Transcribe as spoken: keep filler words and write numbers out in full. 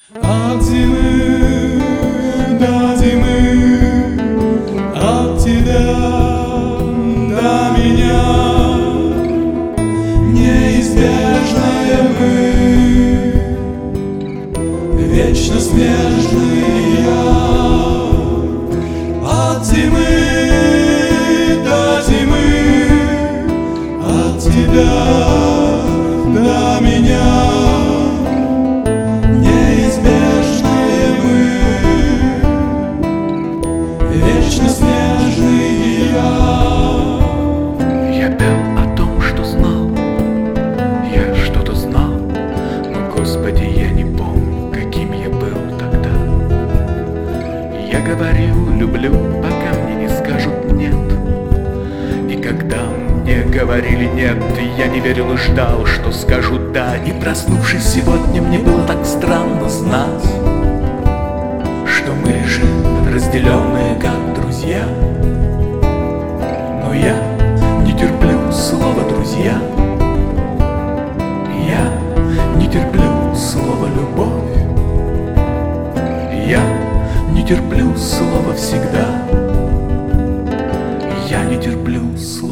От зимы до зимы, от тебя до меня, неизбежные мы, вечно смежные я. От зимы до зимы, от тебя до меня, неизбежные мы, вечно снежные я. Я пел о том, что знал, я что-то знал, но, Господи, я не помню, каким я был тогда. Я говорил, люблю, пока мне не скажут нет. И когда мне говорили нет, я не верил и ждал, что скажут да. И проснувшись сегодня, мне было так странно знать, что мы лежим разделенные как друзья. Но я не терплю слова «друзья», я не терплю слова «любовь», я не терплю слова «всегда», я не терплю слова